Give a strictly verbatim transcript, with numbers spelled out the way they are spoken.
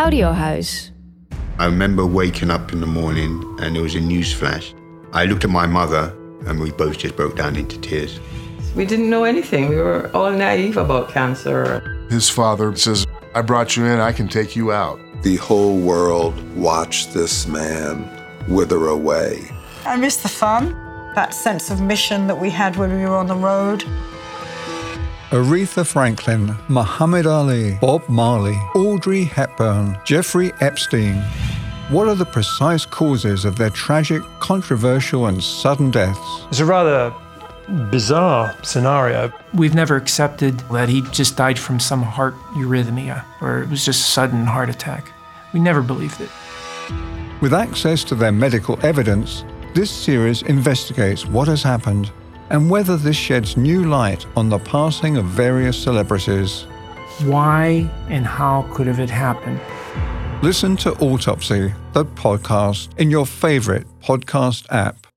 Audiohuis. I remember waking up in the morning and there was a news flash. I looked at my mother and we both just broke down into tears. We didn't know anything. We were all naive about cancer. His father says, I brought you in, I can take you out. The whole world watched this man wither away. I miss the fun, that sense of mission that we had when we were on the road. Aretha Franklin, Muhammad Ali, Bob Marley, Audrey Hepburn, Jeffrey Epstein. What are the precise causes of their tragic, controversial and sudden deaths? It's a rather bizarre scenario. We've never accepted that he just died from some heart arrhythmia or it was just a sudden heart attack. We never believed it. With access to their medical evidence, this series investigates what has happened and whether this sheds new light on the passing of various celebrities. Why and how could have it happened? Listen to Autopsy, the podcast, in your favorite podcast app.